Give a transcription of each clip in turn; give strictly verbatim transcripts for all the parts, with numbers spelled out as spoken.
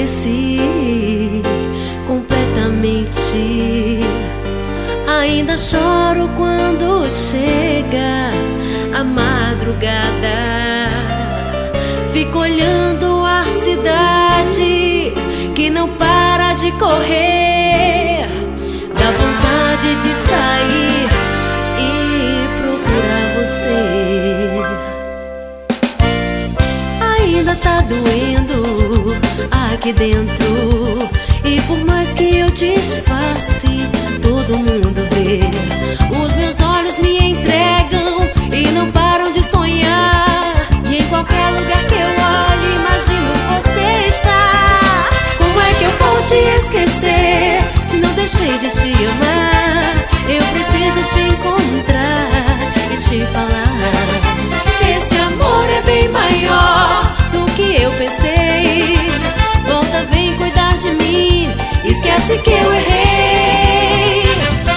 esqueci completamente. Ainda choro quando chega a madrugada. Fico olhando a cidade que não para de correr. Dá vontade de sair e procurar você. Ainda tá doendo aqui dentro, e por mais que eu disfarce, todo mundo vê. Os meus olhos me entregam e não param de sonhar. E em qualquer lugar que eu olhe, imagino você estar. Como é que eu vou te esquecer se não deixei de te amar? Eu preciso te encontrar e te falar. Esse amor é bem maior do que eu pensei. Volta, vem cuidar de mim, esquece que eu errei.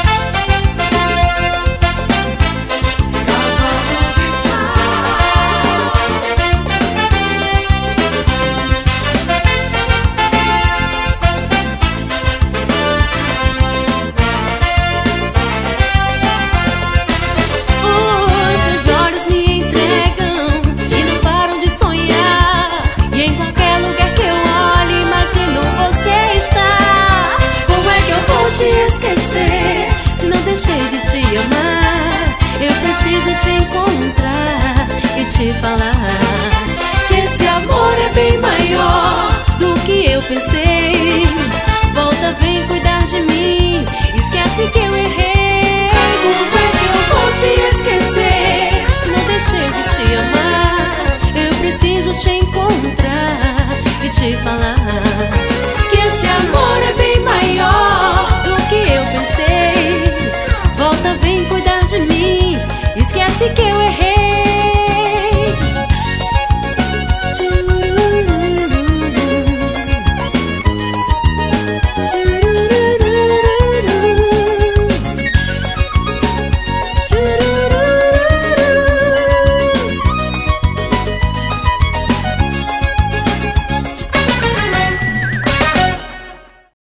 Os meus olhos me entregam e não param de sonhar. E em qualquer lugar que eu olhe, imagino você estar. Como é que eu vou te esquecer se não deixei de te amar? Eu preciso te encontrar e te falar que esse amor é bem maior do que eu pensei. Volta, vem cuidar de mim, esquece que eu